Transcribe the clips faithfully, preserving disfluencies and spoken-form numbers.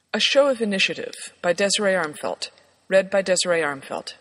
A Show of Initiative by Desiree Armfeldt. Read by Desiree Armfeldt.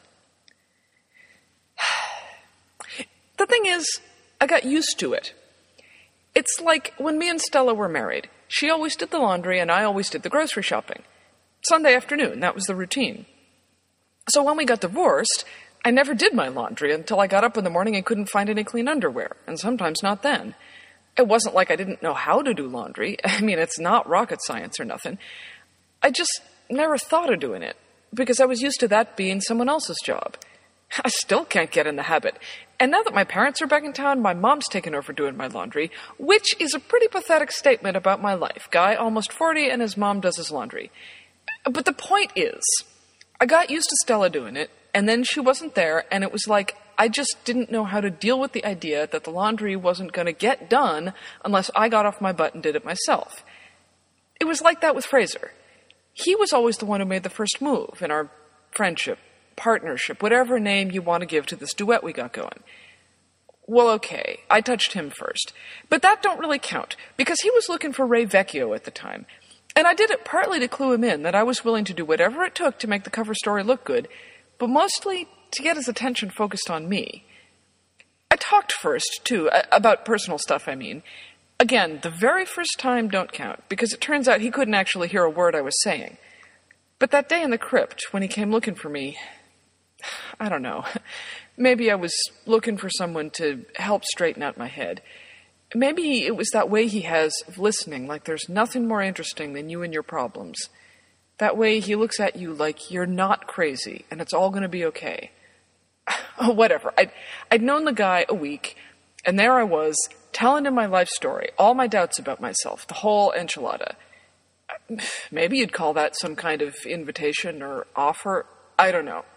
The thing is, I got used to it. It's like when me and Stella were married. She always did the laundry and I always did the grocery shopping. Sunday afternoon, that was the routine. So when we got divorced, I never did my laundry until I got up in the morning and couldn't find any clean underwear, and sometimes not then. It wasn't like I didn't know how to do laundry. I mean, it's not rocket science or nothing. I just never thought of doing it, because I was used to that being someone else's job. I still can't get in the habit. And now that my parents are back in town, my mom's taken over doing my laundry, which is a pretty pathetic statement about my life. Guy, almost forty, and his mom does his laundry. But the point is, I got used to Stella doing it, and then she wasn't there, and it was like I just didn't know how to deal with the idea that the laundry wasn't going to get done unless I got off my butt and did it myself. It was like that with Fraser. He was always the one who made the first move in our friendship, partnership, whatever name you want to give to this duet we got going. Well, okay, I touched him first. But that don't really count, because he was looking for Ray Vecchio at the time. And I did it partly to clue him in that I was willing to do whatever it took to make the cover story look good, but mostly to get his attention focused on me. I talked first, too, about personal stuff, I mean. Again, the very first time don't count, because it turns out he couldn't actually hear a word I was saying. But that day in the crypt, when he came looking for me, I don't know. Maybe I was looking for someone to help straighten out my head. Maybe it was that way he has of listening, like there's nothing more interesting than you and your problems. That way he looks at you like you're not crazy, and it's all going to be okay. Oh, whatever. I'd, I'd known the guy a week, and there I was, telling him my life story, all my doubts about myself, the whole enchilada. Maybe you'd call that some kind of invitation or offer. I don't know.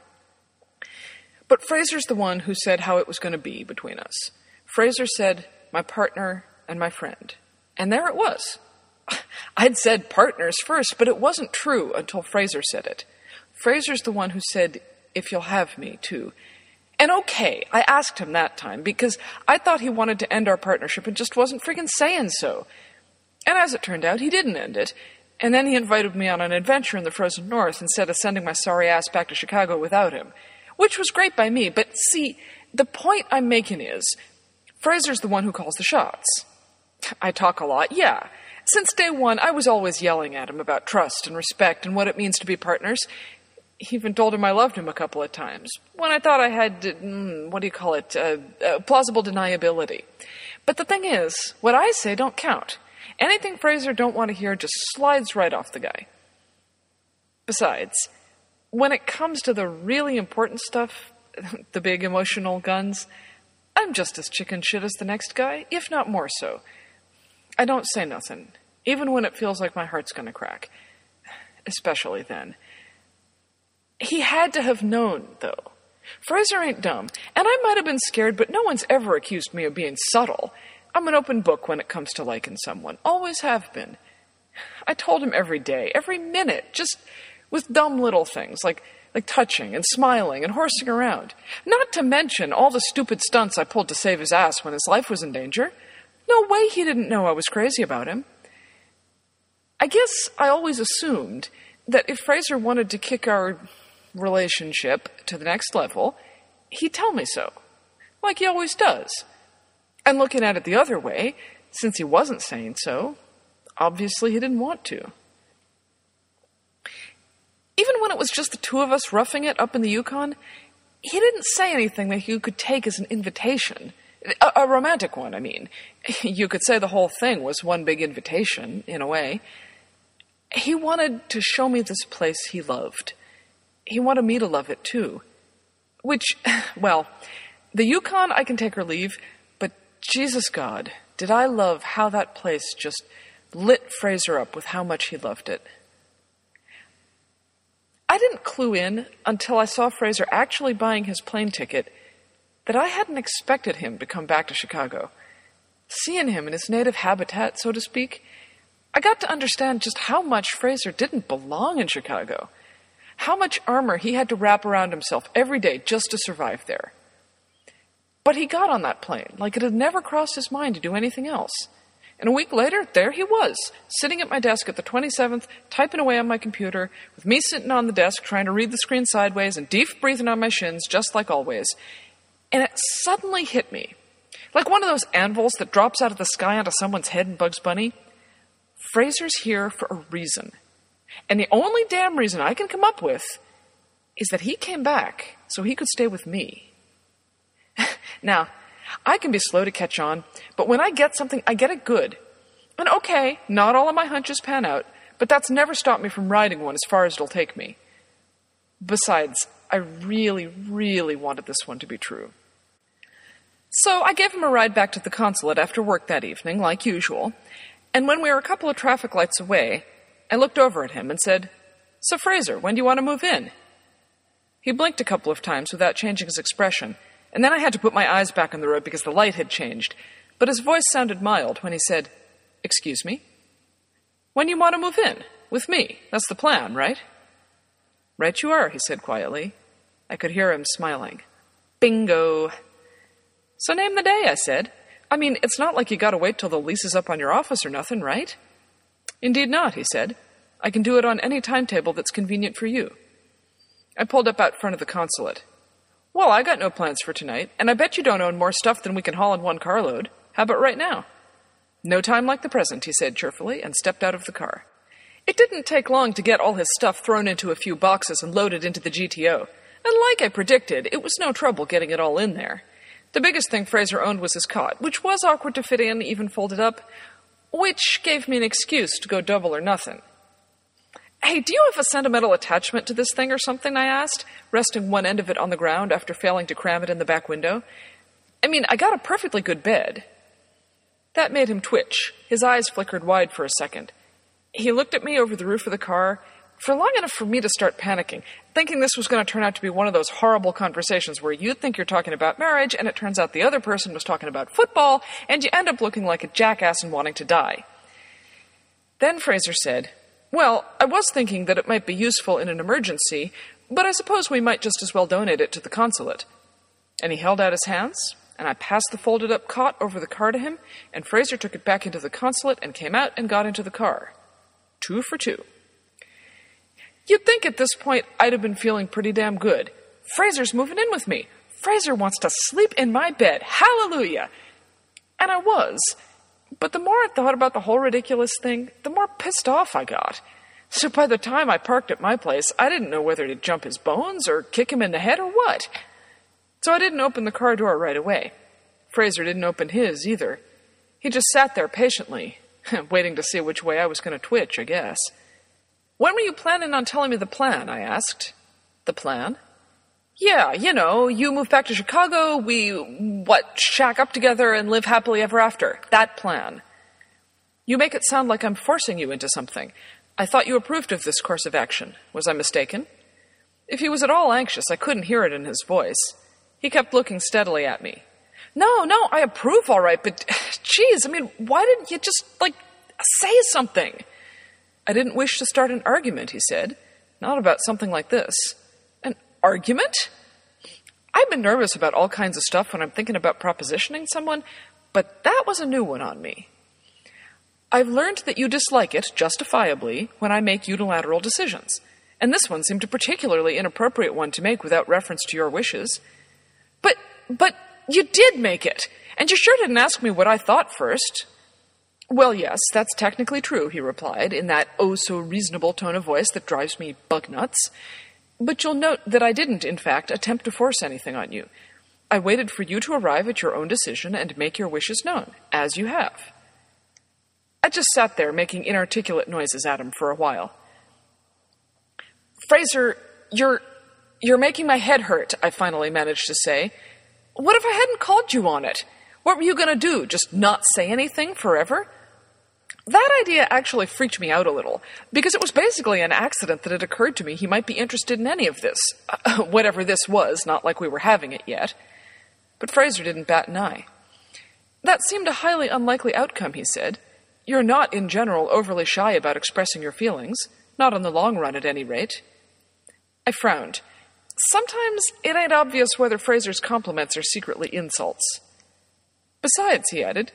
But Fraser's the one who said how it was going to be between us. Fraser said, my partner and my friend. And there it was. I'd said partners first, but it wasn't true until Fraser said it. Fraser's the one who said, if you'll have me, too. And okay, I asked him that time, because I thought he wanted to end our partnership and just wasn't friggin' saying so. And as it turned out, he didn't end it. And then he invited me on an adventure in the frozen north instead of sending my sorry ass back to Chicago without him. Which was great by me, but see, the point I'm making is, Fraser's the one who calls the shots. I talk a lot, yeah. Since day one, I was always yelling at him about trust and respect and what it means to be partners. Even told him I loved him a couple of times, when I thought I had, mm, what do you call it, uh, uh, plausible deniability. But the thing is, what I say don't count. Anything Fraser don't want to hear just slides right off the guy. Besides, when it comes to the really important stuff, the big emotional guns, I'm just as chicken shit as the next guy, if not more so. I don't say nothing, even when it feels like my heart's gonna crack. Especially then. He had to have known, though. Fraser ain't dumb, and I might have been scared, but no one's ever accused me of being subtle. I'm an open book when it comes to liking someone. Always have been. I told him every day, every minute, just with dumb little things, like like touching and smiling and horsing around. Not to mention all the stupid stunts I pulled to save his ass when his life was in danger. No way he didn't know I was crazy about him. I guess I always assumed that if Fraser wanted to kick our relationship to the next level, he'd tell me so, like he always does. And looking at it the other way, since he wasn't saying so, obviously he didn't want to. Even when it was just the two of us roughing it up in the Yukon, he didn't say anything that you could take as an invitation. A, a romantic one, I mean. You could say the whole thing was one big invitation, in a way. He wanted to show me this place he loved. He wanted me to love it, too. Which, well, the Yukon I can take or leave, but Jesus God, did I love how that place just lit Fraser up with how much he loved it. I didn't clue in until I saw Fraser actually buying his plane ticket that I hadn't expected him to come back to Chicago. Seeing him in his native habitat, so to speak, I got to understand just how much Fraser didn't belong in Chicago. How much armor he had to wrap around himself every day just to survive there. But he got on that plane like it had never crossed his mind to do anything else. And a week later, there he was, sitting at my desk at the twenty-seventh, typing away on my computer, with me sitting on the desk trying to read the screen sideways and deep breathing on my shins, just like always. And it suddenly hit me, like one of those anvils that drops out of the sky onto someone's head in Bugs Bunny. Fraser's here for a reason. And the only damn reason I can come up with is that he came back so he could stay with me. Now, I can be slow to catch on, but when I get something, I get it good. And okay, not all of my hunches pan out, but that's never stopped me from riding one as far as it'll take me. Besides, I really, really wanted this one to be true. So I gave him a ride back to the consulate after work that evening, like usual, and when we were a couple of traffic lights away, I looked over at him and said, "So Fraser, when do you want to move in?" He blinked a couple of times without changing his expression, and then I had to put my eyes back on the road because the light had changed, but his voice sounded mild when he said, "Excuse me? When do you want to move in? With me. That's the plan, right?" "Right you are," he said quietly. I could hear him smiling. Bingo. "So name the day," I said. "I mean, it's not like you gotta wait till the lease is up on your office or nothing, right?" "Indeed not," he said. "I can do it on any timetable that's convenient for you." I pulled up out front of the consulate. "Well, I got no plans for tonight, and I bet you don't own more stuff than we can haul in one carload. How about right now?" "No time like the present," he said cheerfully, and stepped out of the car. It didn't take long to get all his stuff thrown into a few boxes and loaded into the G T O. And like I predicted, it was no trouble getting it all in there. The biggest thing Fraser owned was his cot, which was awkward to fit in, even folded up, which gave me an excuse to go double or nothing. "Hey, do you have a sentimental attachment to this thing or something?" I asked, resting one end of it on the ground after failing to cram it in the back window. "I mean, I got a perfectly good bed." That made him twitch. His eyes flickered wide for a second. He looked at me over the roof of the car for long enough for me to start panicking, thinking this was going to turn out to be one of those horrible conversations where you think you're talking about marriage and it turns out the other person was talking about football and you end up looking like a jackass and wanting to die. Then Fraser said, "Well, I was thinking that it might be useful in an emergency, but I suppose we might just as well donate it to the consulate." And he held out his hands, and I passed the folded-up cot over the car to him, and Fraser took it back into the consulate and came out and got into the car. Two for two. You'd think at this point I'd have been feeling pretty damn good. Fraser's moving in with me. Fraser wants to sleep in my bed. Hallelujah! And I was. But the more I thought about the whole ridiculous thing, the more pissed off I got. So by the time I parked at my place, I didn't know whether to jump his bones or kick him in the head or what. So I didn't open the car door right away. Fraser didn't open his either. He just sat there patiently, waiting to see which way I was going to twitch, I guess. "When were you planning on telling me the plan?" I asked. "The plan?" "Yeah, you know, you move back to Chicago, we, what, shack up together and live happily ever after. That plan." "You make it sound like I'm forcing you into something. I thought you approved of this course of action. Was I mistaken?" If he was at all anxious, I couldn't hear it in his voice. He kept looking steadily at me. "No, no, I approve all right, but, geez, I mean, why didn't you just, like, say something?" "I didn't wish to start an argument," he said. "Not about something like this." "An argument?" I've been nervous about all kinds of stuff when I'm thinking about propositioning someone, but that was a new one on me. "I've learned that you dislike it, justifiably, when I make unilateral decisions, and this one seemed a particularly inappropriate one to make without reference to your wishes." But, but, you did make it, and you sure didn't ask me what I thought first." "Well, yes, that's technically true," he replied, in that oh-so-reasonable tone of voice that drives me bug-nuts. "But you'll note that I didn't, in fact, attempt to force anything on you. I waited for you to arrive at your own decision and make your wishes known, as you have." I just sat there making inarticulate noises at him for a while. "Fraser, you're... you're making my head hurt," I finally managed to say. "What if I hadn't called you on it? What were you going to do, just not say anything forever?" That idea actually freaked me out a little, because it was basically an accident that it occurred to me he might be interested in any of this, uh, whatever this was, not like we were having it yet. But Fraser didn't bat an eye. "That seemed a highly unlikely outcome," he said. "You're not, in general, overly shy about expressing your feelings, not in the long run at any rate." I frowned. Sometimes it ain't obvious whether Fraser's compliments are secretly insults. "Besides," he added,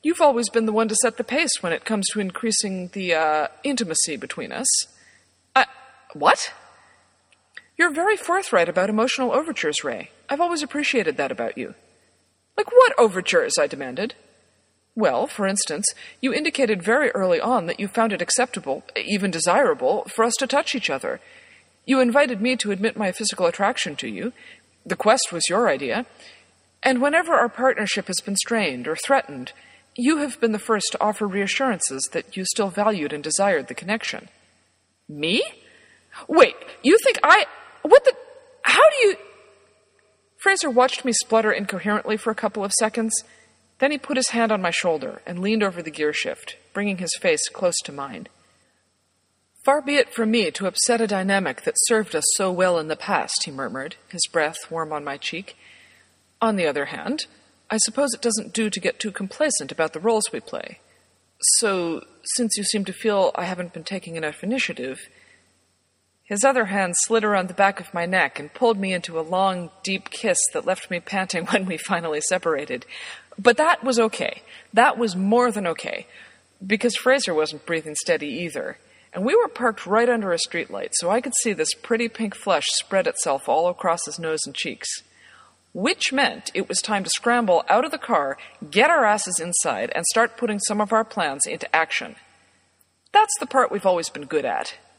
You've always been the one to set the pace when it comes to increasing the, uh, intimacy between us. I... What? You're very forthright about emotional overtures, Ray. I've always appreciated that about you. Like what overtures? I demanded. Well, for instance, you indicated very early on that you found it acceptable, even desirable, for us to touch each other. You invited me to admit my physical attraction to you. The quest was your idea. And whenever our partnership has been strained or threatened, you have been the first to offer reassurances that you still valued and desired the connection. Me? Wait, you think I... What the... How do you... Fraser watched me splutter incoherently for a couple of seconds. Then he put his hand on my shoulder and leaned over the gear shift, bringing his face close to mine. Far be it from me to upset a dynamic that served us so well in the past, he murmured, his breath warm on my cheek. On the other hand, I suppose it doesn't do to get too complacent about the roles we play. So, since you seem to feel I haven't been taking enough initiative... His other hand slid around the back of my neck and pulled me into a long, deep kiss that left me panting when we finally separated. But that was okay. That was more than okay, because Fraser wasn't breathing steady either, and we were parked right under a streetlight, so I could see this pretty pink flush spread itself all across his nose and cheeks. Which meant it was time to scramble out of the car, get our asses inside, and start putting some of our plans into action. That's the part we've always been good at.